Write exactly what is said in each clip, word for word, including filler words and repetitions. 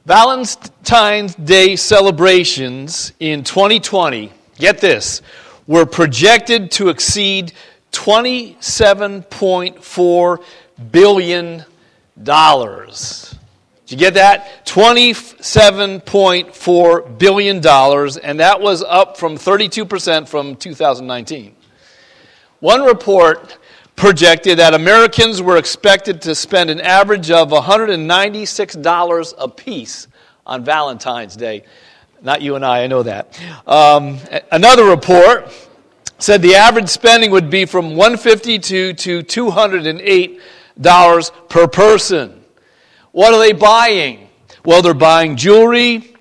Valentine's Day celebrations in twenty twenty, get this, were projected to exceed twenty-seven point four billion dollars. Did you get that? twenty-seven point four billion dollars, and that was up from thirty-two percent from two thousand nineteen. One report projected that Americans were expected to spend an average of one hundred ninety-six dollars apiece on Valentine's Day. Not you and I, I know that. Um, another report said the average spending would be from one hundred fifty-two dollars to two hundred eight dollars per person. What are they buying? Well, they're buying jewelry,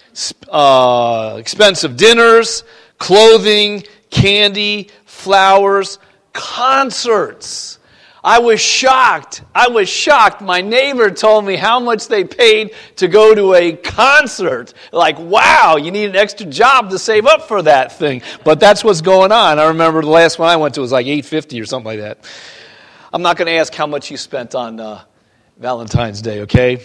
uh, expensive dinners, clothing, candy, flowers, concerts. I was shocked. I was shocked. My neighbor told me how much they paid to go to a concert. Like, wow, you need an extra job to save up for that thing. But that's what's going on. I remember the last one I went to was like eight hundred fifty dollars or something like that. I'm not going to ask how much you spent on uh, Valentine's Day, okay?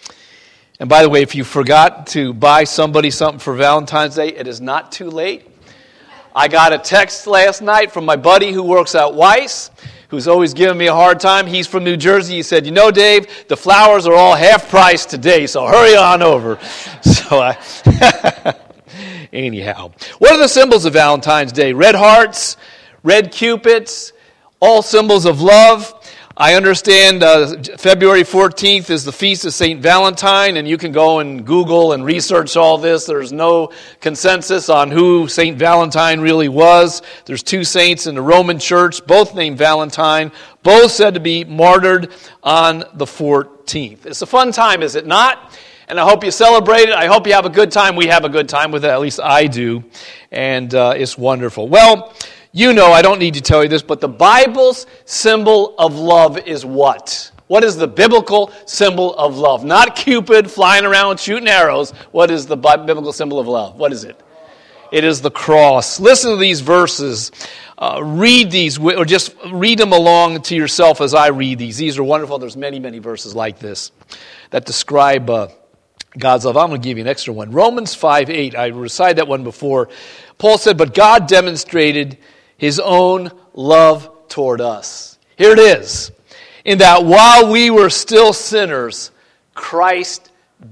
And by the way, if you forgot to buy somebody something for Valentine's Day, it is not too late. I got a text last night from my buddy who works at Weiss, who's always giving me a hard time. He's from New Jersey. He said, you know, Dave, the flowers are all half price today, so hurry on over. So I, anyhow, what are the symbols of Valentine's Day? Red hearts, red cupids, all symbols of love. I understand uh, February fourteenth is the feast of Saint Valentine, and you can go and Google and research all this. There's no consensus on who Saint Valentine really was. There's two saints in the Roman Church, both named Valentine, both said to be martyred on the fourteenth. It's a fun time, is it not? And I hope you celebrate it. I hope you have a good time. We have a good time with it, at least I do, and uh, it's wonderful. Well, you know, I don't need to tell you this, but the Bible's symbol of love is what? What is the biblical symbol of love? Not Cupid flying around shooting arrows. What is the biblical symbol of love? What is it? It is the cross. Listen to these verses. Uh, read these, or just read them along to yourself as I read these. These are wonderful. There's many, many verses like this that describe uh, God's love. I'm going to give you an extra one. Romans five eight. I recited that one before. Paul said, but God demonstrated His own love toward us. Here it is. In that while we were still sinners, Christ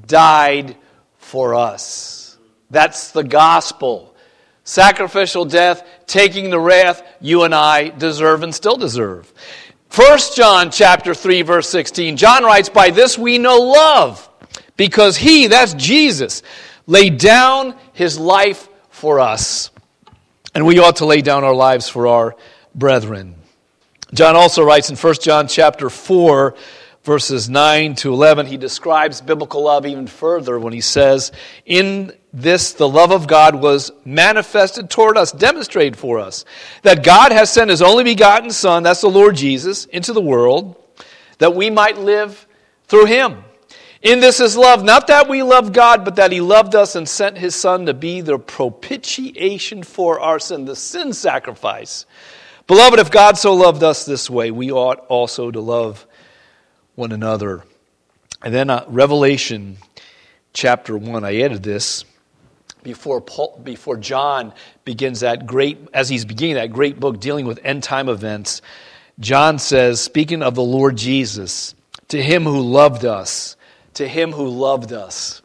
died for us. That's the gospel. Sacrificial death, taking the wrath you and I deserve and still deserve. First John chapter three, verse sixteen. John writes, by this we know love, because He, that's Jesus, laid down His life for us. And we ought to lay down our lives for our brethren. John also writes in First John chapter four, verses nine to eleven, he describes biblical love even further when he says, in this the love of God was manifested toward us, demonstrated for us, that God has sent His only begotten Son, that's the Lord Jesus, into the world, that we might live through Him. In this is love, not that we love God, but that He loved us and sent His Son to be the propitiation for our sin, the sin sacrifice. Beloved, if God so loved us this way, we ought also to love one another. And then uh, Revelation chapter one, I added this before Paul, before John begins that great, as he's beginning that great book dealing with end time events. John says, speaking of the Lord Jesus, to Him who loved us, to Him who loved us,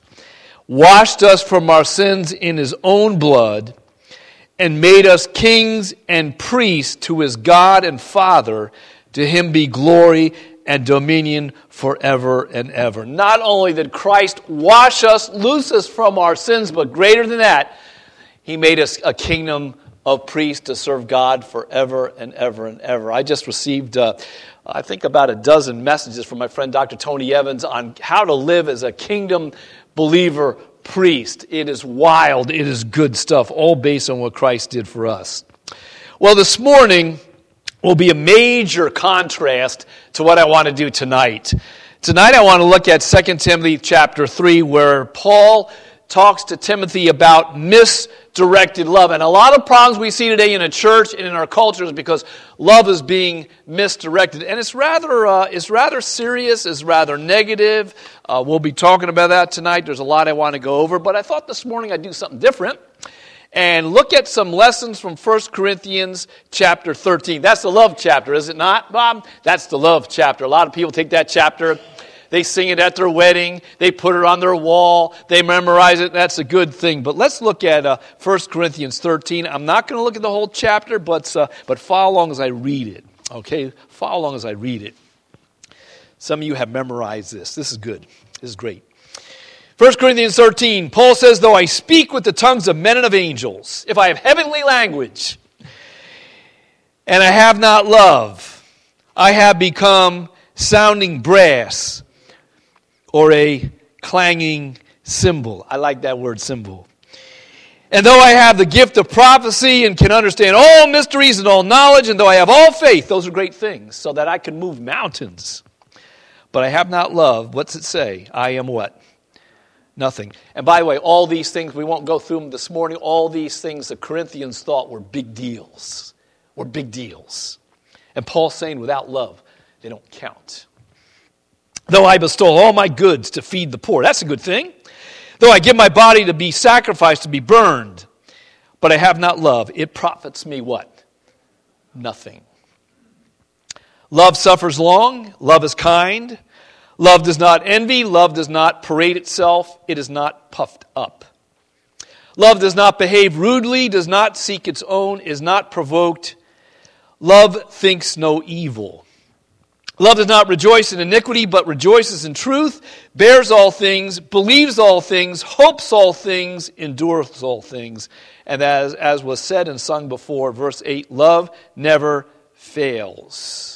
washed us from our sins in His own blood, and made us kings and priests to His God and Father. To Him be glory and dominion forever and ever. Not only did Christ wash us, loose us from our sins, but greater than that, He made us a kingdom of priests to serve God forever and ever and ever. I just received, uh, I think, about a dozen messages from my friend Doctor Tony Evans on how to live as a kingdom believer priest. It is wild. It is good stuff, all based on what Christ did for us. Well, this morning will be a major contrast to what I want to do tonight. Tonight I want to look at Second Timothy chapter three, where Paul talks to Timothy about misdirected love. And a lot of problems we see today in a church and in our culture is because love is being misdirected. And it's rather uh, it's rather serious, it's rather negative. Uh, we'll be talking about that tonight. There's a lot I want to go over. But I thought this morning I'd do something different and look at some lessons from First Corinthians chapter thirteen. That's the love chapter, is it not, Bob? That's the love chapter. A lot of people take that chapter, they sing it at their wedding, they put it on their wall, they memorize it. That's a good thing. But let's look at uh, First Corinthians thirteen. I'm not going to look at the whole chapter, but, uh, but follow along as I read it. Okay? Follow along as I read it. Some of you have memorized this. This is good. This is great. First Corinthians thirteen, Paul says, though I speak with the tongues of men and of angels, if I have heavenly language, and I have not love, I have become sounding brass, or a clanging cymbal. I like that word, cymbal. And though I have the gift of prophecy and can understand all mysteries and all knowledge, and though I have all faith, those are great things, so that I can move mountains. But I have not love, what's it say? I am what? Nothing. And by the way, all these things, we won't go through them this morning, all these things the Corinthians thought were big deals. Were big deals. And Paul's saying without love, they don't count. Though I bestow all my goods to feed the poor. That's a good thing. Though I give my body to be sacrificed, to be burned, but I have not love, it profits me what? Nothing. Love suffers long. Love is kind. Love does not envy. Love does not parade itself. It is not puffed up. Love does not behave rudely, does not seek its own, is not provoked. Love thinks no evil. Love does not rejoice in iniquity, but rejoices in truth, bears all things, believes all things, hopes all things, endureth all things. And as, as was said and sung before, verse eight, love never fails.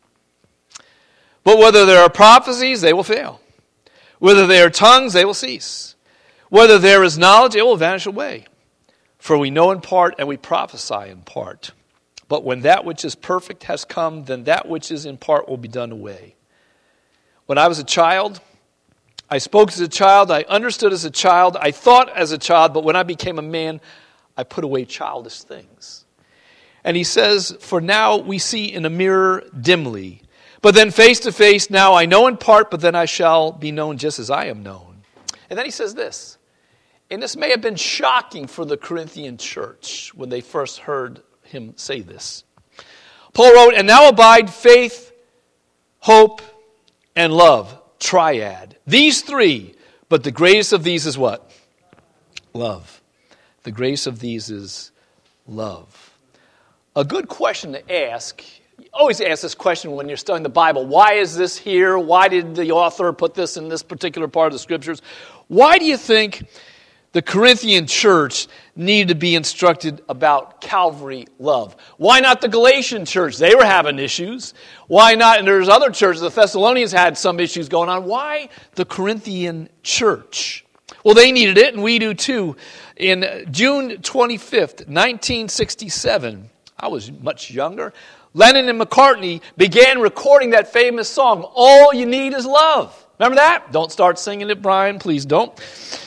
But whether there are prophecies, they will fail. Whether there are tongues, they will cease. Whether there is knowledge, it will vanish away. For we know in part and we prophesy in part. But when that which is perfect has come, then that which is in part will be done away. When I was a child, I spoke as a child, I understood as a child, I thought as a child, but when I became a man, I put away childish things. And he says, for now we see in a mirror dimly, but then face to face, now I know in part, but then I shall be known just as I am known. And then he says this, and this may have been shocking for the Corinthian church when they first heard him say this. Paul wrote, and now abide faith, hope, and love, triad. These three, but the greatest of these is what? Love. The greatest of these is love. A good question to ask, you always ask this question when you're studying the Bible. Why is this here? Why did the author put this in this particular part of the Scriptures? Why do you think the Corinthian church needed to be instructed about Calvary love? Why not the Galatian church? They were having issues. Why not? And there's other churches. The Thessalonians had some issues going on. Why the Corinthian church? Well, they needed it, and we do too. In June twenty-fifth, nineteen sixty-seven, I was much younger, Lennon and McCartney began recording that famous song, All You Need Is Love. Remember that? Don't start singing it, Brian. Please don't.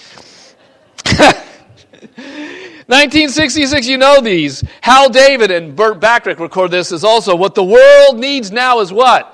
nineteen sixty-six, you know these. Hal David and Burt Bacharach record this as also, what the world needs now is what?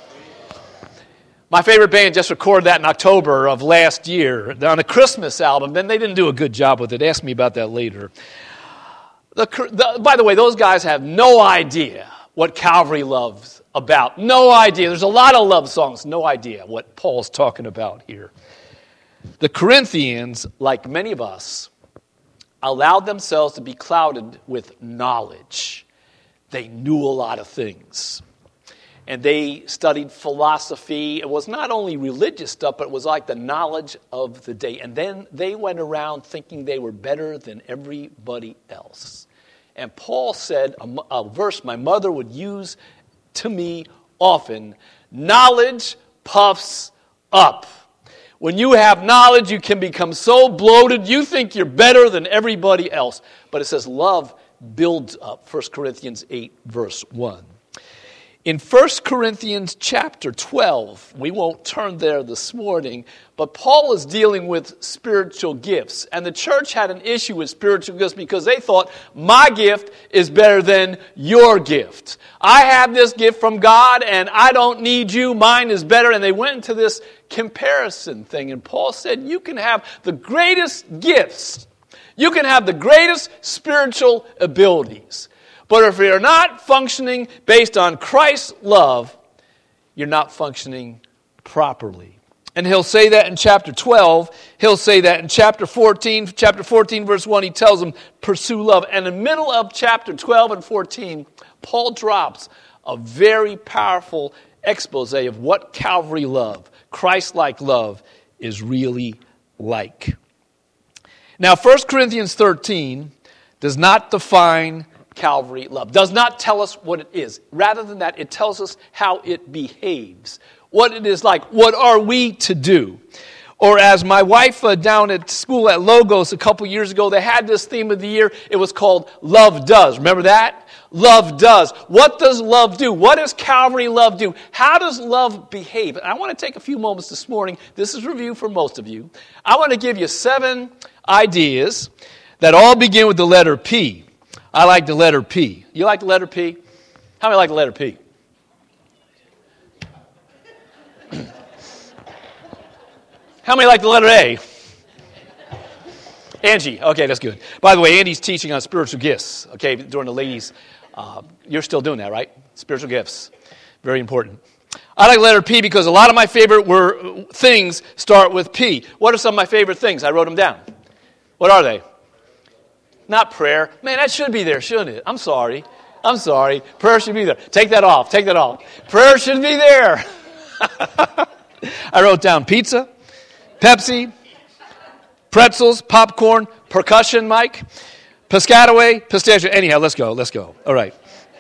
My favorite band just recorded that in October of last year on a Christmas album. Then they didn't do a good job with it. Ask me about that later. The, the, by the way, those guys have no idea what Calvary love's about. No idea. There's a lot of love songs. No idea what Paul's talking about here. The Corinthians, like many of us, allowed themselves to be clouded with knowledge. They knew a lot of things. And they studied philosophy. It was not only religious stuff, but it was like the knowledge of the day. And then they went around thinking they were better than everybody else. And Paul said, a, a verse my mother would use to me often, knowledge puffs up. When you have knowledge, you can become so bloated, you think you're better than everybody else. But it says love builds up, First Corinthians eight, verse one. In First Corinthians chapter twelve, we won't turn there this morning, but Paul is dealing with spiritual gifts. And the church had an issue with spiritual gifts because they thought, my gift is better than your gift. I have this gift from God and I don't need you, mine is better. And they went into this comparison thing. And Paul said, you can have the greatest gifts. You can have the greatest spiritual abilities. But if you're not functioning based on Christ's love, you're not functioning properly. And he'll say that in chapter twelve. He'll say that in chapter fourteen. Chapter fourteen, verse one, he tells them, pursue love. And in the middle of chapter twelve and fourteen, Paul drops a very powerful expose of what Calvary love, Christ-like love, is really like. Now, First Corinthians thirteen does not define Calvary love, does not tell us what it is. Rather than that, it tells us how it behaves, what it is like. What are we to do? Or as my wife uh, down at school at Logos a couple years ago, they had this theme of the year. It was called Love Does. Remember that? Love does. What does love do? What does Calvary love do? How does love behave? And I want to take a few moments this morning. This is review for most of you. I want to give you seven ideas that all begin with the letter P. I like the letter P. You like the letter P? How many like the letter P? How many like the letter A? Angie. Okay, that's good. By the way, Andy's teaching on spiritual gifts, okay, during the ladies. Uh, you're still doing that, right? Spiritual gifts. Very important. I like the letter P because a lot of my favorite were, things start with P. What are some of my favorite things? I wrote them down. What are they? Not prayer. Man, that should be there, shouldn't it? I'm sorry. I'm sorry. Prayer should be there. Take that off. Take that off. Prayer should be there. I wrote down pizza, Pepsi, pretzels, popcorn, percussion, Mike, Piscataway, pistachio. Anyhow, let's go. Let's go. All right.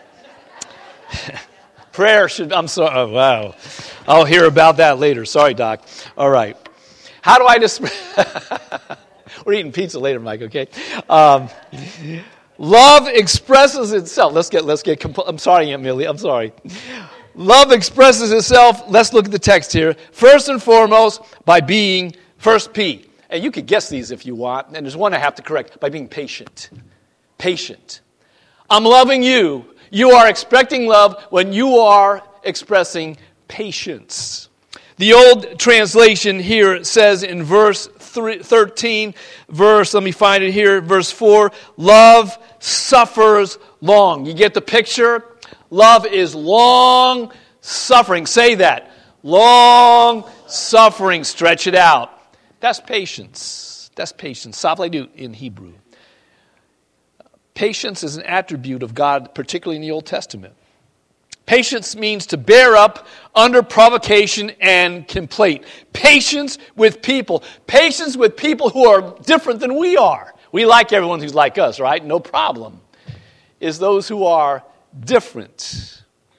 Prayer should, I'm sorry. Oh, wow. I'll hear about that later. Sorry, Doc. All right. How do I just... We're eating pizza later, Mike, okay? Um, love expresses itself. Let's get, let's get, compl- I'm sorry, Aunt Millie, I'm sorry. Love expresses itself, let's look at the text here, first and foremost, by being, first P. And you could guess these if you want, and there's one I have to correct, by being patient. Patient. I'm loving you. You are expecting love when you are expressing patience. The old translation here says in verse thirteen, verse, let me find it here, verse four, love suffers long. You get the picture? Love is long suffering. Say that. Long suffering. Stretch it out. That's patience. That's patience. Sabledu in Hebrew. Patience is an attribute of God, particularly in the Old Testament. Patience means to bear up under provocation and complaint. Patience with people. Patience with people who are different than we are. We like everyone who's like us, right? No problem. Is those who are different.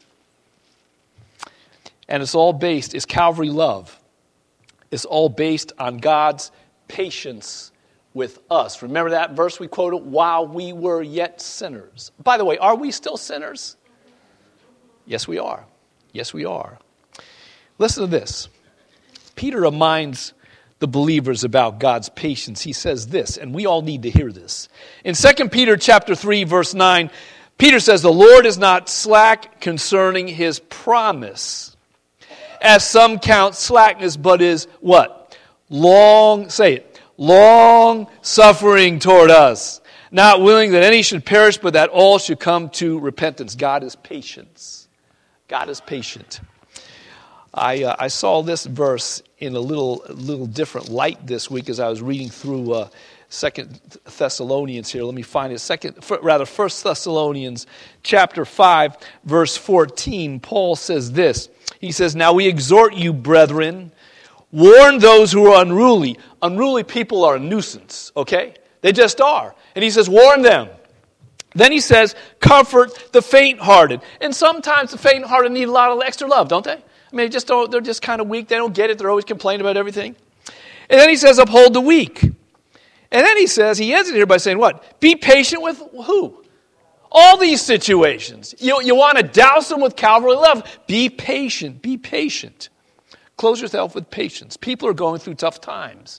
And it's all based, it's Calvary love. It's all based on God's patience with us. Remember that verse we quoted? While we were yet sinners. By the way, are we still sinners? Yes, we are. Yes, we are. Listen to this. Peter reminds the believers about God's patience. He says this, and we all need to hear this. In Second Peter chapter three, verse nine, Peter says, the Lord is not slack concerning his promise, as some count slackness, but is what? Long, say it, long suffering toward us, not willing that any should perish, but that all should come to repentance. God is patient. God is patient. I uh, I saw this verse in a little a little different light this week as I was reading through uh, Second Thessalonians here. Let me find it. Second, rather, First Thessalonians chapter five, verse fourteen. Paul says this. He says, "Now we exhort you, brethren, warn those who are unruly." Unruly people are a nuisance. Okay, they just are. And he says, warn them. Then he says, comfort the faint-hearted. And sometimes the faint-hearted need a lot of extra love, don't they? I mean, they just don't, they're just kind of weak. They don't get it. They're always complaining about everything. And then he says, uphold the weak. And then he says, he ends it here by saying what? Be patient with who? All these situations. You, you want to douse them with Calvary love. Be patient. Be patient. Close yourself with patience. People are going through tough times.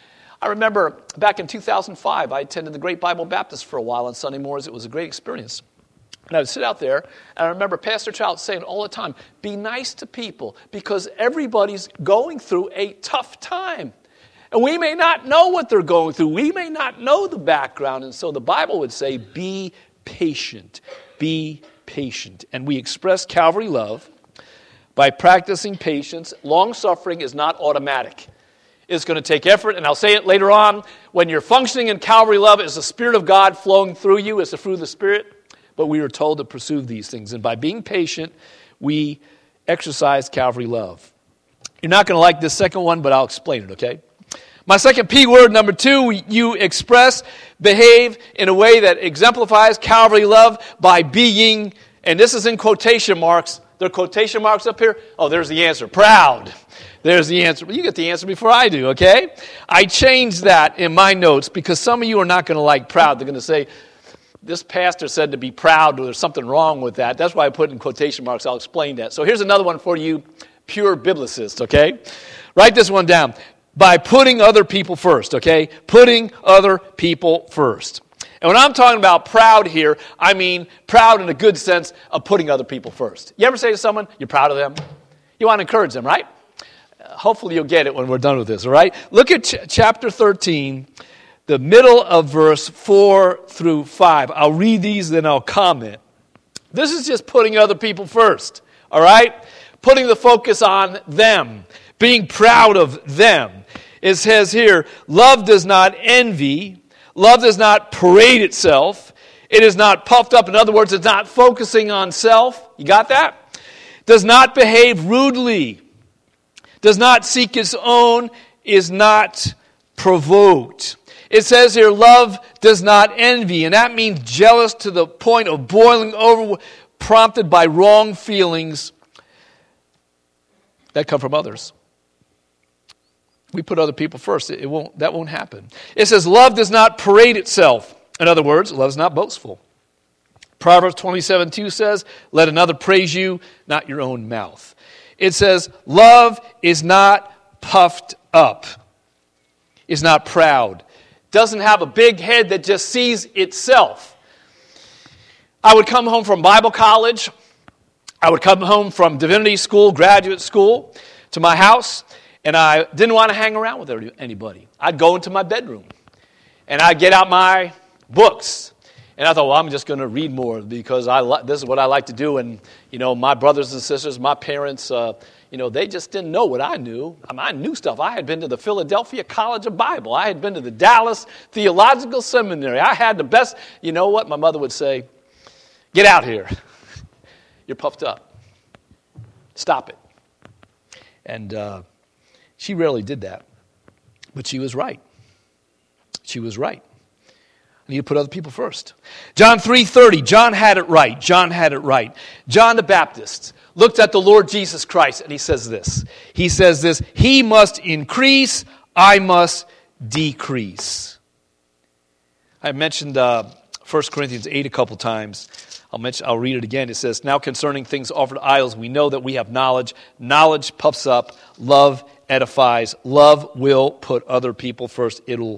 I remember back in two thousand five, I attended the Great Bible Baptist for a while on Sunday mornings. It was a great experience. And I would sit out there, and I remember Pastor Child saying all the time, be nice to people because everybody's going through a tough time. And we may not know what they're going through. We may not know the background. And so the Bible would say, be patient. Be patient. And we express Calvary love by practicing patience. Long-suffering is not automatic. It's going to take effort, and I'll say it later on. When you're functioning in Calvary love, it's the Spirit of God flowing through you. It's the fruit of the Spirit. But we were told to pursue these things. And by being patient, we exercise Calvary love. You're not going to like this second one, but I'll explain it, okay? My second P word, number two, you express, behave in a way that exemplifies Calvary love by being, and this is in quotation marks. There are quotation marks up here. Oh, there's the answer. Proud. There's the answer. You get the answer before I do, okay? I changed that in my notes because some of you are not going to like proud. They're going to say, this pastor said to be proud, there's something wrong with that. That's why I put it in quotation marks. I'll explain that. So here's another one for you, pure biblicists, okay? Write this one down. By putting other people first, okay? Putting other people first. And when I'm talking about proud here, I mean proud in a good sense of putting other people first. You ever say to someone, you're proud of them? You want to encourage them, right? Uh, hopefully you'll get it when we're done with this, all right? Look at ch- chapter thirteen, the middle of verse four through five. I'll read these, then I'll comment. This is just putting other people first, all right? Putting the focus on them, being proud of them. It says here, love does not envy. Love does not parade itself. It is not puffed up. In other words, it's not focusing on self. You got that? Does not behave rudely. Does not seek its own. Is not provoked. It says here, love does not envy. And that means jealous to the point of boiling over, prompted by wrong feelings that come from others. We put other people first. It won't. That won't happen. It says, love does not parade itself. In other words, love is not boastful. Proverbs twenty-seven two says, let another praise you, not your own mouth. It says, love is not puffed up. Is not proud. Doesn't have a big head that just sees itself. I would come home from Bible college. I would come home from divinity school, graduate school, to my house. And I didn't want to hang around with anybody. I'd go into my bedroom. And I'd get out my books. And I thought, well, I'm just going to read more because I li- this is what I like to do. And, you know, my brothers and sisters, my parents, uh, you know, they just didn't know what I knew. I mean, I knew stuff. I had been to the Philadelphia College of Bible. I had been to the Dallas Theological Seminary. I had the best. You know what? My mother would say, get out here. You're puffed up. Stop it. And uh, she rarely did that. But she was right. She was right. I need to put other people first. John three thirty, John had it right. John had it right. John the Baptist looked at the Lord Jesus Christ and he says this. He says this, he must increase, I must decrease. I mentioned uh, First Corinthians eight a couple times. I'll mention. I'll read it again. It says, now concerning things offered to idols, we know that we have knowledge. Knowledge puffs up. Love edifies. Love will put other people first. It'll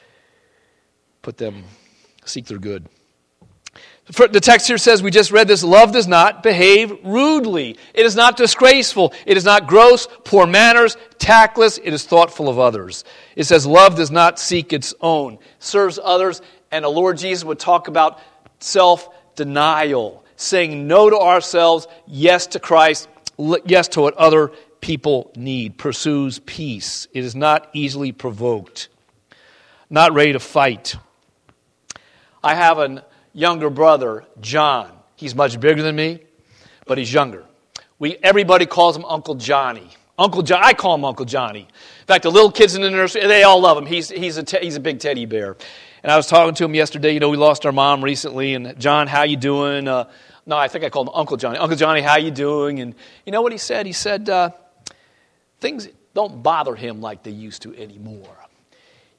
put them, seek their good. The text here says, we just read this, love does not behave rudely. It is not disgraceful. It is not gross, poor manners, tactless. It is thoughtful of others. It says, love does not seek its own, serves others. And the Lord Jesus would talk about self-denial, saying no to ourselves, yes to Christ, yes to what other people need, pursues peace. It is not easily provoked, not ready to fight. I have a younger brother, John. He's much bigger than me, but he's younger. We everybody calls him Uncle Johnny. Uncle John. I call him Uncle Johnny. In fact, the little kids in the nursery, they all love him. He's he's a te- he's a big teddy bear. And I was talking to him yesterday. You know, we lost our mom recently. And John, how you doing? Uh, no, I think I called him Uncle Johnny. Uncle Johnny, how you doing? And you know what he said? He said uh, things don't bother him like they used to anymore.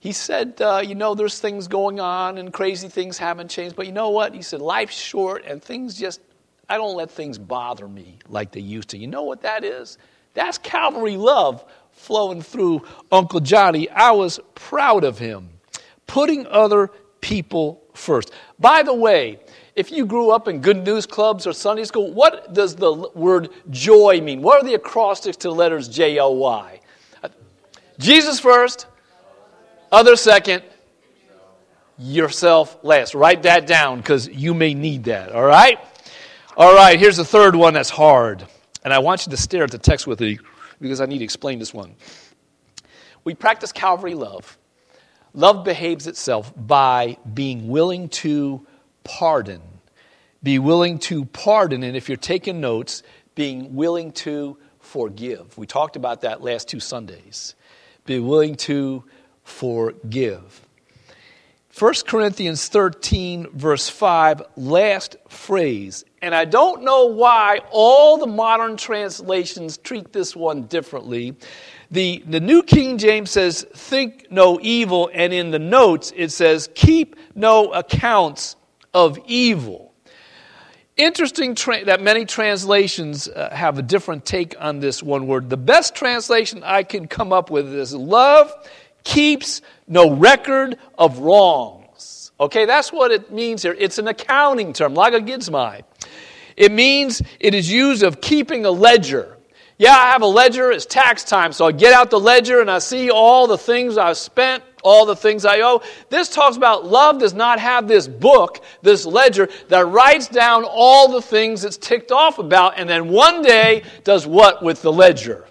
he said, uh, you know, there's things going on and crazy things haven't changed. But you know what? He said, life's short and things just, I don't let things bother me like they used to. You know what that is? That's Calvary love flowing through Uncle Johnny. I was proud of him. Putting other people first. By the way, if you grew up in Good News Clubs or Sunday school, what does the word joy mean? What are the acrostics to the letters J O Y? Jesus first, other second, yourself last. Write that down because you may need that, all right? All right, here's the third one that's hard. And I want you to stare at the text with me because I need to explain this one. We practice Calvary love. Love behaves itself by being willing to pardon. Be willing to pardon, and if you're taking notes, being willing to forgive. We talked about that last two Sundays. Be willing to forgive. First Corinthians thirteen, verse five, last phrase. And I don't know why all the modern translations treat this one differently. The, the New King James says, think no evil, and in the notes it says, keep no accounts of evil. Interesting tra- that many translations uh, have a different take on this one word. The best translation I can come up with is, love keeps no record of wrongs. Okay, that's what it means here. It's an accounting term, logogizmai. It means it is used of keeping a ledger. Yeah, I have a ledger. It's tax time, so I get out the ledger and I see all the things I've spent, all the things I owe. This talks about love does not have this book, this ledger, that writes down all the things it's ticked off about, and then one day does what with the ledger?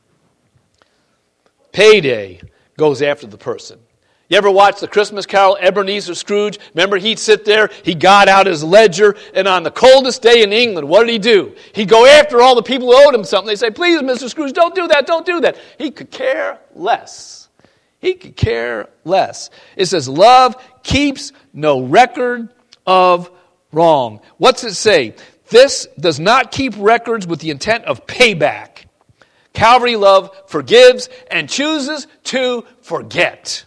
Payday goes after the person. You ever watch the Christmas Carol, Ebenezer Scrooge? Remember, he'd sit there, he got out his ledger, and on the coldest day in England, what did he do? He'd go after all the people who owed him something. They'd say, please, Mister Scrooge, don't do that, don't do that. He could care less. He could care less. It says, love keeps no record of wrong. What's it say? This does not keep records with the intent of payback. Calvary love forgives and chooses to forget.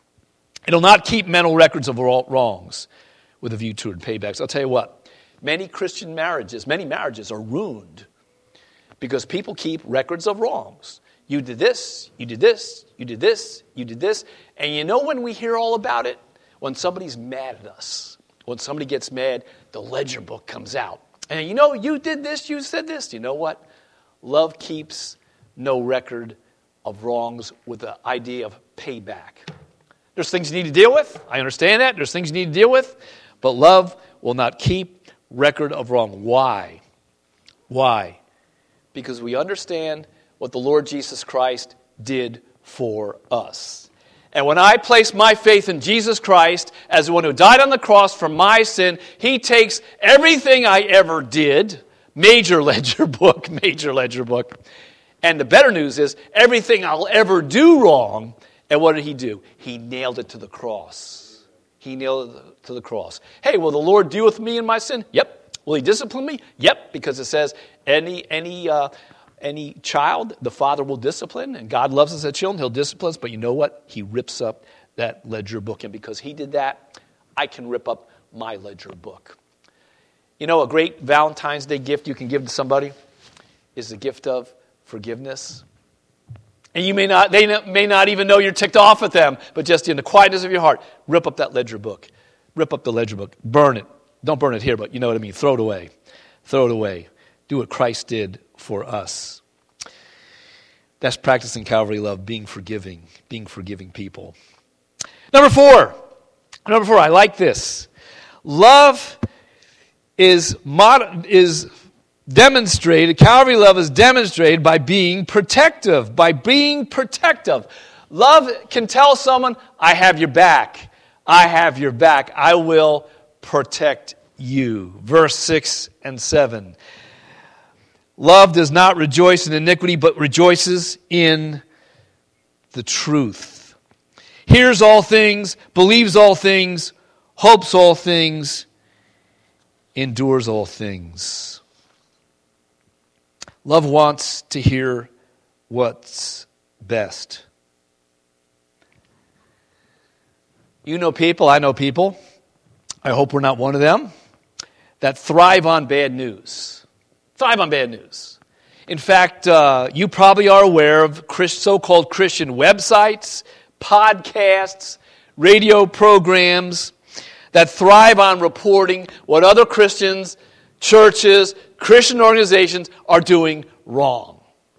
It'll not keep mental records of wrongs with a view toward paybacks. I'll tell you what, many Christian marriages, many marriages are ruined because people keep records of wrongs. You did this, you did this, you did this, you did this. And you know when we hear all about it? When somebody's mad at us. When somebody gets mad, the ledger book comes out. And you know, you did this, you said this. You know what? Love keeps no record of wrongs with the idea of payback. There's things you need to deal with. I understand that. There's things you need to deal with. But love will not keep record of wrong. Why? Why? Because we understand what the Lord Jesus Christ did for us. And when I place my faith in Jesus Christ as the one who died on the cross for my sin, He takes everything I ever did, major ledger book, major ledger book, and the better news is everything I'll ever do wrong. And what did He do? He nailed it to the cross. He nailed it to the cross. Hey, will the Lord deal with me in my sin? Yep. Will He discipline me? Yep, because it says any any uh, any child, the Father will discipline, and God loves us as children. He'll discipline us, but you know what? He rips up that ledger book, and because He did that, I can rip up my ledger book. You know, a great Valentine's Day gift you can give to somebody is the gift of forgiveness. And you may not, they may not even know you're ticked off at them, but just in the quietness of your heart, rip up that ledger book. Rip up the ledger book. Burn it. Don't burn it here, but you know what I mean. Throw it away. Throw it away. Do what Christ did for us. That's practicing Calvary love, being forgiving, being forgiving people. Number four. Number four, I like this. Love is mod- is demonstrated, Calvary love is demonstrated by being protective, by being protective. Love can tell someone, I have your back. I have your back. I will protect you. Verse six and seven. Love does not rejoice in iniquity, but rejoices in the truth. Hears all things, believes all things, hopes all things, endures all things. Love wants to hear what's best. You know people, I know people, I hope we're not one of them, that thrive on bad news. Thrive on bad news. In fact, uh, you probably are aware of Christ, so-called Christian websites, podcasts, radio programs that thrive on reporting what other Christians, churches, Christian organizations are doing wrong.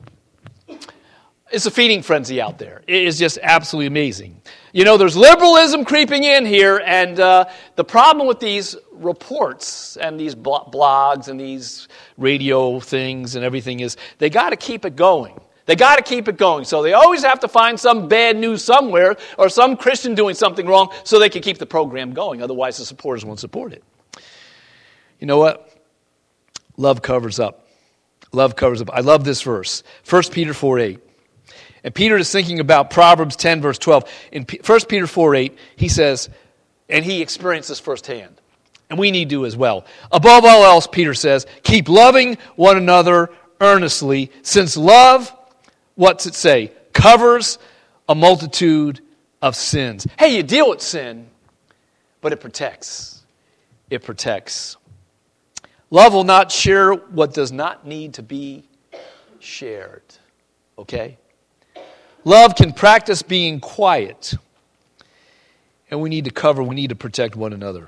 It's a feeding frenzy out there. It is just absolutely amazing. You know, there's liberalism creeping in here, and uh, the problem with these reports and these blogs and these radio things and everything is they got to keep it going. They got to keep it going. So they always have to find some bad news somewhere or some Christian doing something wrong so they can keep the program going. Otherwise, the supporters won't support it. You know what? Love covers up. Love covers up. I love this verse. First Peter four eight. And Peter is thinking about Proverbs ten, verse twelve. In First Peter four eight, he says, and he experienced this firsthand. And we need to as well. Above all else, Peter says, keep loving one another earnestly, since love, what's it say? Covers a multitude of sins. Hey, you deal with sin, but it protects. It protects. Love will not share what does not need to be shared. Okay? Love can practice being quiet. And we need to cover, we need to protect one another.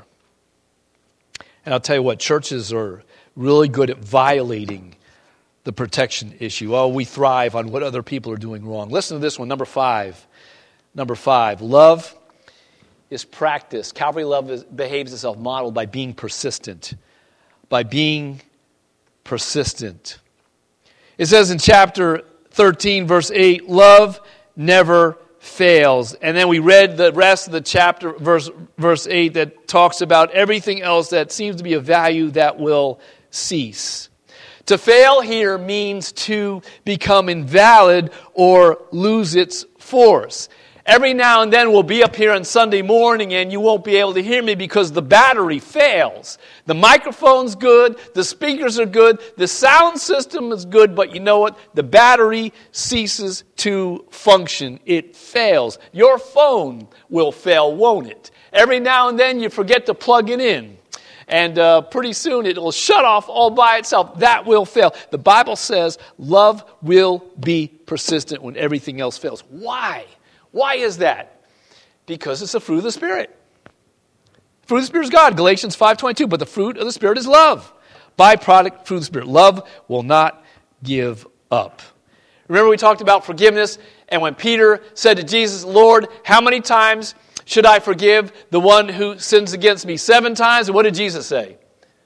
And I'll tell you what, churches are really good at violating the protection issue. Oh, we thrive on what other people are doing wrong. Listen to this one, number five. Number five, love is practiced. Calvary love is, behaves itself modeled by being persistent. By being persistent. It says in chapter thirteen, verse eight, love never fails. And then we read the rest of the chapter, verse, verse eight, that talks about everything else that seems to be of value that will cease. To fail here means to become invalid or lose its force. Every now and then we'll be up here on Sunday morning and you won't be able to hear me because the battery fails. The microphone's good, the speakers are good, the sound system is good, but you know what? The battery ceases to function. It fails. Your phone will fail, won't it? Every now and then you forget to plug it in. And uh, pretty soon it will shut off all by itself. That will fail. The Bible says love will be persistent when everything else fails. Why? Why is that? Because it's the fruit of the Spirit. The fruit of the Spirit is God, Galatians five twenty-two. But the fruit of the Spirit is love. Byproduct, fruit of the Spirit. Love will not give up. Remember we talked about forgiveness, and when Peter said to Jesus, Lord, how many times should I forgive the one who sins against me? Seven times? And what did Jesus say?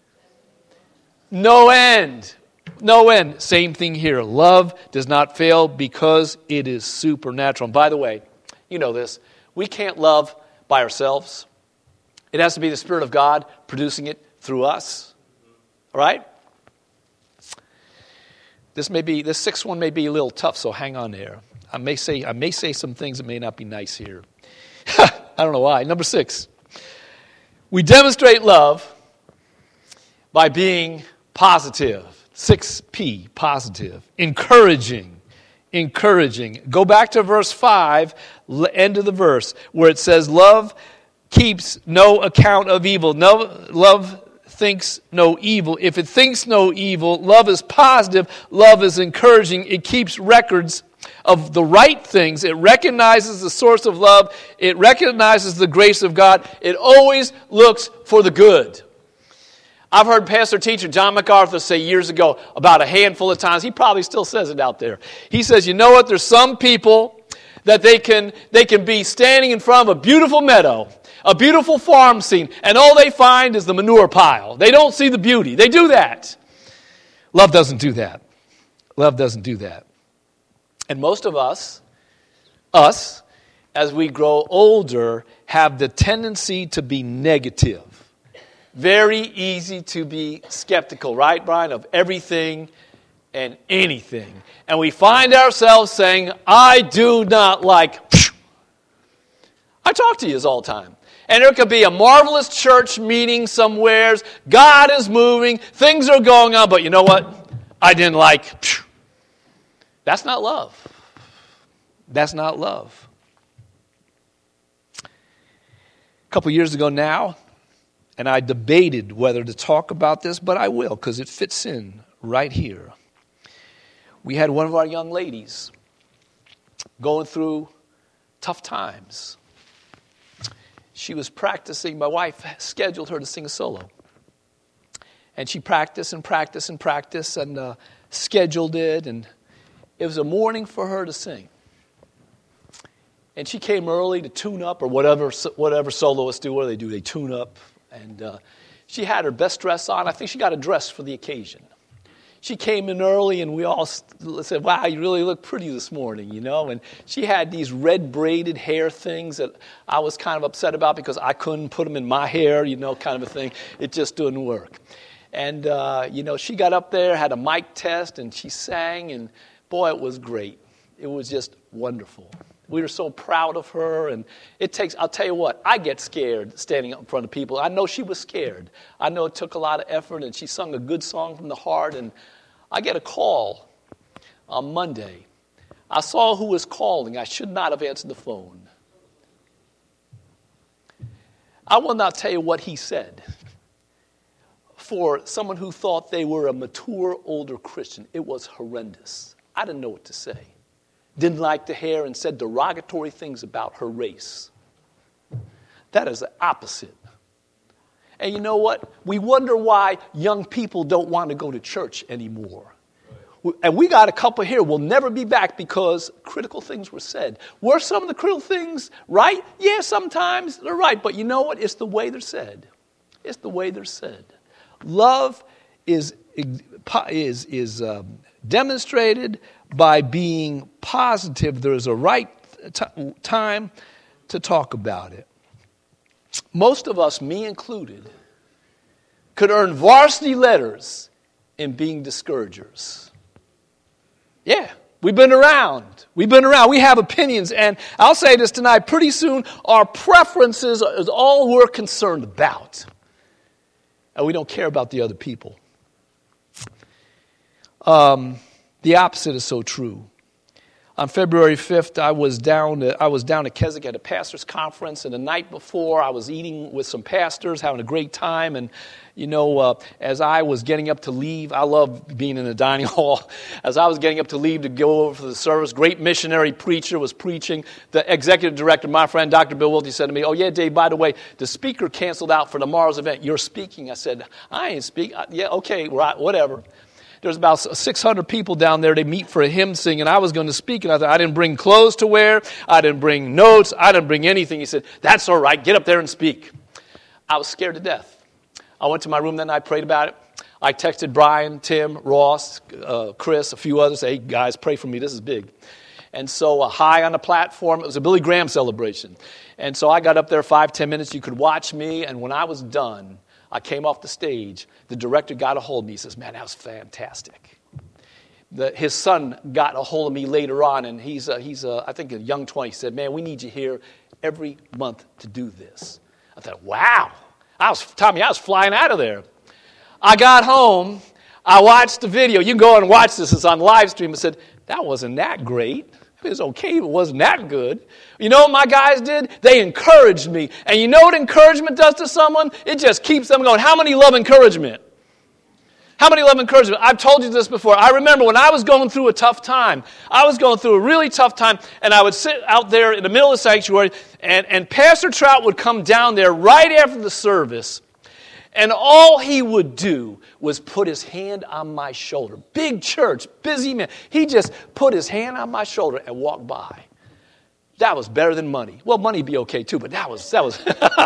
No end. No end. Same thing here. Love does not fail because it is supernatural. And by the way, you know this. We can't love by ourselves. It has to be the Spirit of God producing it through us. All right? This may be this sixth one may be a little tough, so hang on there. I may say I may say some things that may not be nice here. I don't know why. Number six. We demonstrate love by being positive. six P, positive. Encouraging. Encouraging. Go back to verse five, end of the verse, where it says, love keeps no account of evil. No, love thinks no evil. If it thinks no evil, love is positive. Love is encouraging. It keeps records of the right things. It recognizes the source of love. It recognizes the grace of God. It always looks for the good. I've heard pastor teacher John MacArthur say years ago about a handful of times, he probably still says it out there. He says, you know what, there's some people that they can they can be standing in front of a beautiful meadow, a beautiful farm scene, and all they find is the manure pile. They don't see the beauty. They do that. Love doesn't do that. Love doesn't do that. And most of us, us, as we grow older, have the tendency to be negative. Very easy to be skeptical, right, Brian, of everything and anything. And we find ourselves saying, I do not like. I talk to you all the time. And there could be a marvelous church meeting somewhere. God is moving. Things are going on. But you know what? I didn't like. That's not love. That's not love. A couple years ago now, and I debated whether to talk about this, but I will because it fits in right here. We had one of our young ladies going through tough times. She was practicing. My wife scheduled her to sing a solo. And she practiced and practiced and practiced and uh, scheduled it. And it was a morning for her to sing. And she came early to tune up, or whatever whatever soloists do. What do they do? They tune up. And uh, she had her best dress on. I think she got a dress for the occasion. She came in early, and we all said, wow, you really look pretty this morning, you know. And she had these red braided hair things that I was kind of upset about because I couldn't put them in my hair, you know, kind of a thing. It just didn't work. And, uh, you know, she got up there, had a mic test, and she sang, and boy, it was great. It was just wonderful. We were so proud of her, and it takes, I'll tell you what, I get scared standing up in front of people. I know she was scared. I know it took a lot of effort, and she sung a good song from the heart, and I get a call on Monday. I saw who was calling. I should not have answered the phone. I will not tell you what he said. For someone who thought they were a mature, older Christian, it was horrendous. I didn't know what to say. Didn't like the hair and said derogatory things about her race. That is the opposite. And you know what? We wonder why young people don't want to go to church anymore. And we got a couple here will never be back because critical things were said. Were some of the critical things right? Yeah, sometimes they're right. But you know what? It's the way they're said. It's the way they're said. Love is, is, is um, demonstrated by being positive. There's a right t- time to talk about it. Most of us, me included, could earn varsity letters in being discouragers. Yeah, we've been around. We've been around. We have opinions. And I'll say this tonight, pretty soon our preferences is all we're concerned about. And we don't care about the other people. Um, the opposite is so true. On February fifth, I was down to, I was down at Keswick at a pastor's conference, and the night before, I was eating with some pastors, having a great time. And, you know, uh, as I was getting up to leave, I love being in the dining hall. As I was getting up to leave to go over for the service, great missionary preacher was preaching. The executive director, my friend, Doctor Bill Wiltie, said to me, oh, yeah, Dave, by the way, the speaker canceled out for tomorrow's event. You're speaking. I said, I ain't speaking. Yeah, okay, right, whatever. There's about six hundred people down there. They meet for a hymn sing, and I was going to speak. And I thought, I didn't bring clothes to wear. I didn't bring notes. I didn't bring anything. He said, that's all right. Get up there and speak. I was scared to death. I went to my room that night, prayed about it. I texted Brian, Tim, Ross, uh, Chris, a few others. Hey, guys, pray for me. This is big. And so uh, high on the platform, it was a Billy Graham celebration. And so I got up there five, ten minutes. You could watch me. And when I was done, I came off the stage. The director got a hold of me. He says, man, that was fantastic. The, his son got a hold of me later on, and he's, uh, he's uh, I think, a young twenty. He said, man, we need you here every month to do this. I thought, wow. I was, Tommy, I was flying out of there. I got home. I watched the video. You can go and watch this. It's on live stream. I said, that wasn't that great. It was okay, but it wasn't that good. You know what my guys did? They encouraged me. And you know what encouragement does to someone? It just keeps them going. How many love encouragement? How many love encouragement? I've told you this before. I remember when I was going through a tough time. I was going through a really tough time, and I would sit out there in the middle of the sanctuary, and, and Pastor Trout would come down there right after the service, and all he would do was put his hand on my shoulder. Big church, busy man. He just put his hand on my shoulder and walked by. That was better than money. Well, money'd be okay too, but that was, that was,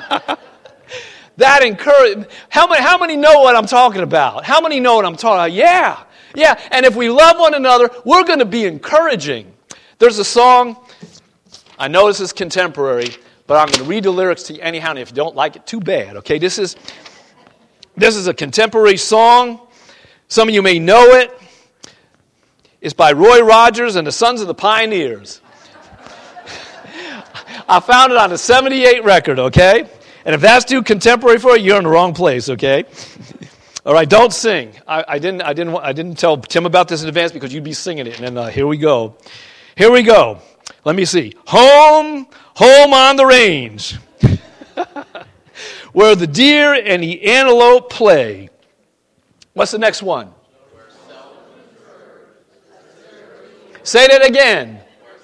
that encouraged. How many, how many know what I'm talking about? How many know what I'm talking about? Yeah, yeah. And if we love one another, we're going to be encouraging. There's a song, I know this is contemporary, but I'm going to read the lyrics to you anyhow, and if you don't like it, too bad, okay? This is... This is a contemporary song. Some of you may know it. It's by Roy Rogers and the Sons of the Pioneers. I found it on a seventy-eight record, okay? And if that's too contemporary for you, you're in the wrong place, okay? All right, don't sing. I, I didn't. I didn't. I didn't tell Tim about this in advance because you'd be singing it. And then uh, here we go. Here we go. Let me see. Home, home on the range. where the deer and the antelope play. What's the next one? Say that again.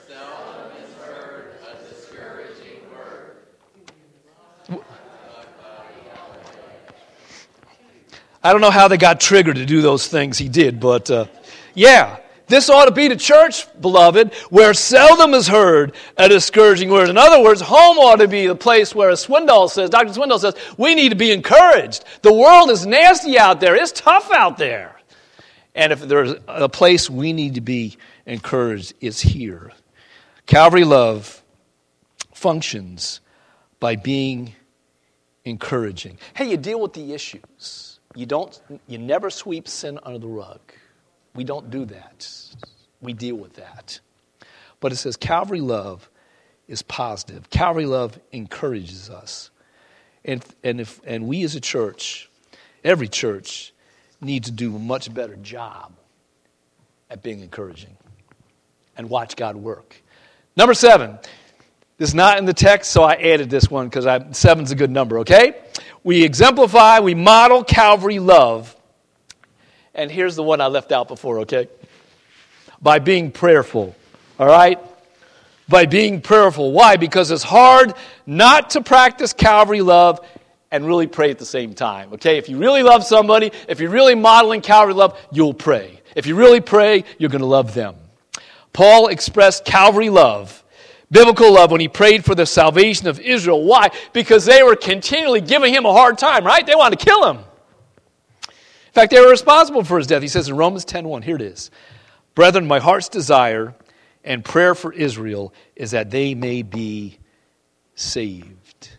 I don't know how they got triggered to do those things he did, but uh, yeah. This ought to be the church, beloved, where seldom is heard a discouraging word. In other words, home ought to be the place where, as Swindoll says, Doctor Swindoll says, we need to be encouraged. The world is nasty out there. It's tough out there. And if there's a place we need to be encouraged, it's here. Calvary Love functions by being encouraging. Hey, you deal with the issues. You don't. You never sweep sin under the rug. We don't do that. We deal with that. But it says Calvary Love is positive. Calvary Love encourages us. And, and, if, and we as a church, every church, needs to do a much better job at being encouraging and watch God work. Number seven. This is not in the text, so I added this one because seven's a good number, okay? We exemplify, we model Calvary Love. And here's the one I left out before, okay? By being prayerful, all right? By being prayerful. Why? Because it's hard not to practice Calvary love and really pray at the same time, okay? If you really love somebody, if you're really modeling Calvary love, you'll pray. If you really pray, you're going to love them. Paul expressed Calvary love, biblical love, when he prayed for the salvation of Israel. Why? Because they were continually giving him a hard time, right? They wanted to kill him. In fact, they were responsible for his death. He says in Romans ten one, here it is. Brethren, my heart's desire and prayer for Israel is that they may be saved.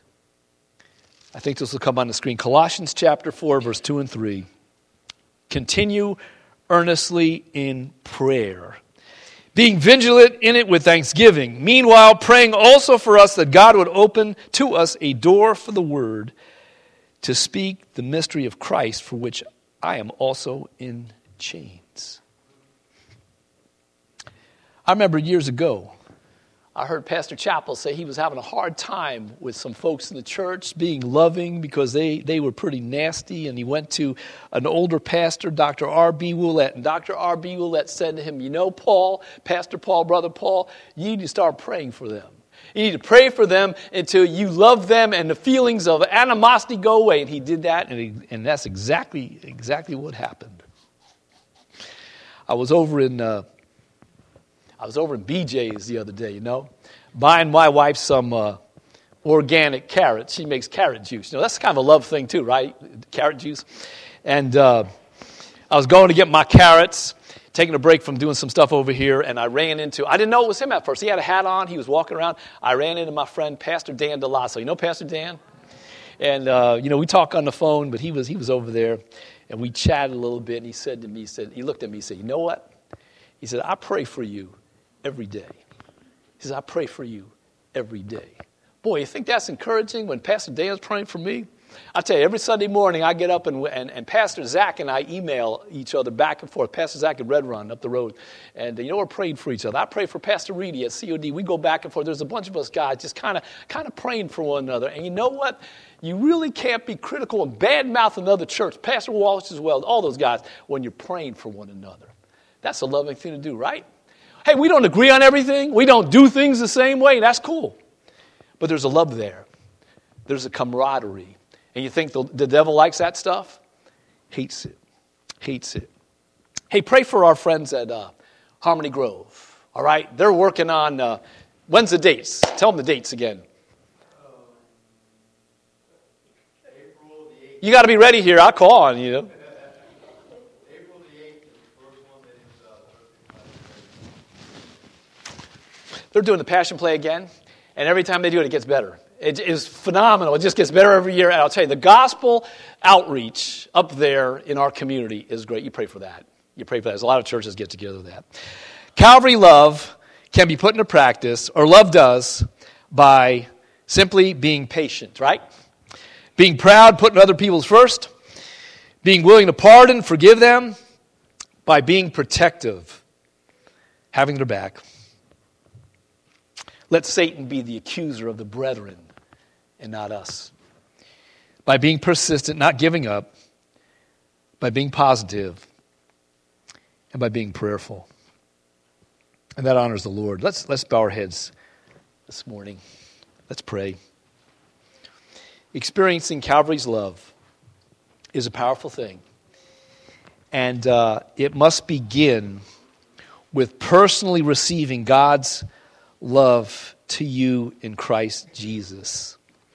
I think this will come on the screen. Colossians chapter four, verse two and three. Continue earnestly in prayer, being vigilant in it with thanksgiving. Meanwhile, praying also for us that God would open to us a door for the word to speak the mystery of Christ, for which I am also in chains. I remember years ago, I heard Pastor Chappell say he was having a hard time with some folks in the church being loving because they, they were pretty nasty. And he went to an older pastor, Doctor R B Willett. And Doctor R B Willett said to him, you know, Paul, Pastor Paul, Brother Paul, you need to start praying for them. You need to pray for them until you love them and the feelings of animosity go away. And he did that, and, he, and that's exactly exactly what happened. I was over in uh, I was over in B J's the other day, you know, buying my wife some uh, organic carrots. She makes carrot juice. You know, that's kind of a love thing too, right? Carrot juice. And uh, I was going to get my carrots, taking a break from doing some stuff over here, and I ran into, I didn't know it was him at first. He had a hat on. He was walking around. I ran into my friend, Pastor Dan DeLasso. You know Pastor Dan? And, uh, you know, we talk on the phone, but he was he was over there, and we chatted a little bit, and he said to me, he, said, he looked at me, he said, you know what? He said, I pray for you every day. He said, I pray for you every day. Boy, you think that's encouraging when Pastor Dan's praying for me? I tell you, every Sunday morning I get up and, and and Pastor Zach and I email each other back and forth. Pastor Zach at Red Run up the road. And, you know, we're praying for each other. I pray for Pastor Reedy at C O D. We go back and forth. There's a bunch of us guys just kind of kind of praying for one another. And you know what? You really can't be critical and badmouth another church. Pastor Walsh as well, all those guys, when you're praying for one another. That's a loving thing to do, right? Hey, we don't agree on everything. We don't do things the same way. That's cool. But there's a love there. There's a camaraderie. And you think the, the devil likes that stuff? Hates it. Hates it. Hey, pray for our friends at uh, Harmony Grove. All right? They're working on, uh, when's the dates? Tell them the dates again. April the eighth. You got to be ready here. I'll call on you. April the eighth is the first one that is uh, They're doing the Passion Play again. And every time they do it, it gets better. It is phenomenal. It just gets better every year. And I'll tell you, the gospel outreach up there in our community is great. You pray for that. You pray for that. There's a lot of churches get together with that. Calvary love can be put into practice, or love does, by simply being patient, right? Being proud, putting other people's first. Being willing to pardon, forgive them. By being protective, having their back. Let Satan be the accuser of the brethren and not us. by being persistent, not giving up, by being positive, and by being prayerful. And that honors the Lord. Let's, let's bow our heads this morning. Let's pray. Experiencing Calvary's love is a powerful thing. And uh, it must begin with personally receiving God's love to you in Christ Jesus.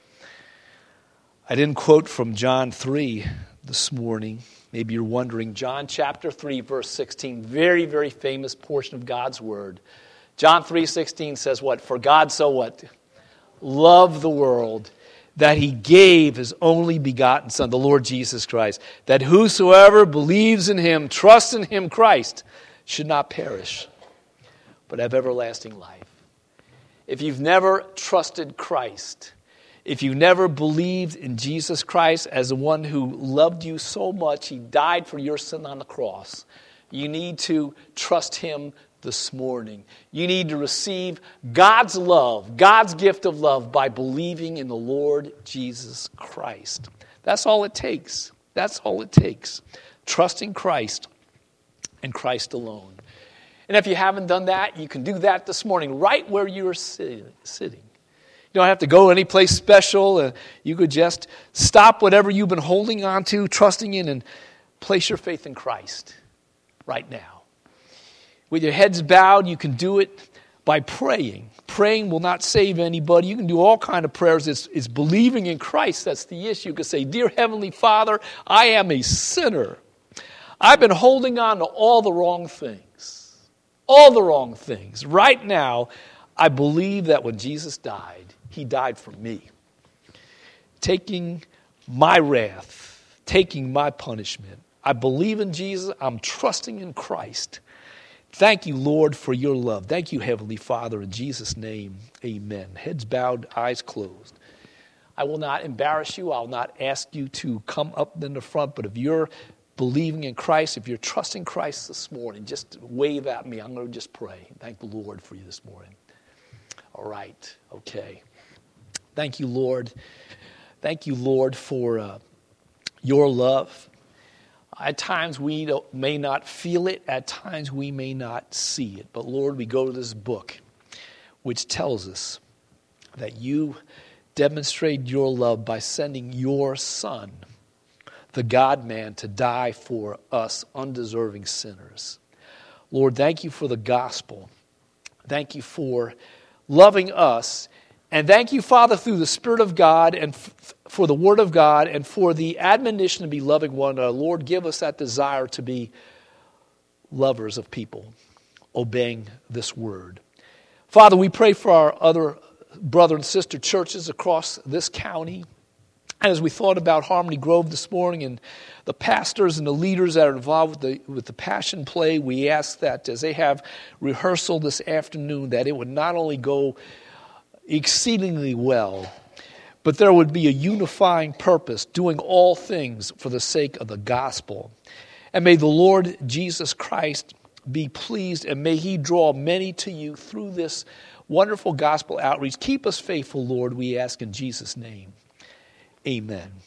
I didn't quote from John three this morning. Maybe you're wondering. John chapter three, verse sixteen, very, very famous portion of God's word. John three sixteen says what? For God so what? Loved the world, that he gave his only begotten Son, the Lord Jesus Christ, that whosoever believes in him, trusts in him, Christ, should not perish, but have everlasting life. If you've never trusted Christ, if you've never believed in Jesus Christ as the one who loved you so much, he died for your sin on the cross, you need to trust him this morning. You need to receive God's love, God's gift of love by believing in the Lord Jesus Christ. That's all it takes. That's all it takes. Trusting Christ and Christ alone. And if you haven't done that, you can do that this morning right where you're sitting. You don't have to go anyplace special. Uh, you could just stop whatever you've been holding on to, trusting in, and place your faith in Christ right now. With your heads bowed, you can do it by praying. Praying will not save anybody. You can do all kinds of prayers. It's, it's believing in Christ that's the issue. You can say, Dear Heavenly Father, I am a sinner. I've been holding on to all the wrong things. All the wrong things. Right now, I believe that when Jesus died, he died for me. Taking my wrath, taking my punishment. I believe in Jesus. I'm trusting in Christ. Thank you, Lord, for your love. Thank you, Heavenly Father, in Jesus' name, amen. Heads bowed, eyes closed. I will not embarrass you. I'll not ask you to come up in the front, but if you're believing in Christ, if you're trusting Christ this morning, just wave at me. I'm going to just pray. Thank the Lord for you this morning. All right, okay. Thank you, Lord. Thank you, Lord, for uh, your love. At times we don't, may not feel it. At times we may not see it. But Lord, we go to this book which tells us that you demonstrated your love by sending your Son, the God-man, to die for us undeserving sinners. Lord, thank you for the gospel. Thank you for loving us. And thank you, Father, through the Spirit of God and f- for the Word of God and for the admonition to be loving one another. Lord, give us that desire to be lovers of people, obeying this Word. Father, we pray for our other brother and sister churches across this county. And as we thought about Harmony Grove this morning and the pastors and the leaders that are involved with the, with the Passion Play, we ask that as they have rehearsal this afternoon, that it would not only go exceedingly well, but there would be a unifying purpose, doing all things for the sake of the gospel. And may the Lord Jesus Christ be pleased, and may he draw many to you through this wonderful gospel outreach. Keep us faithful, Lord, we ask in Jesus' name. Amen.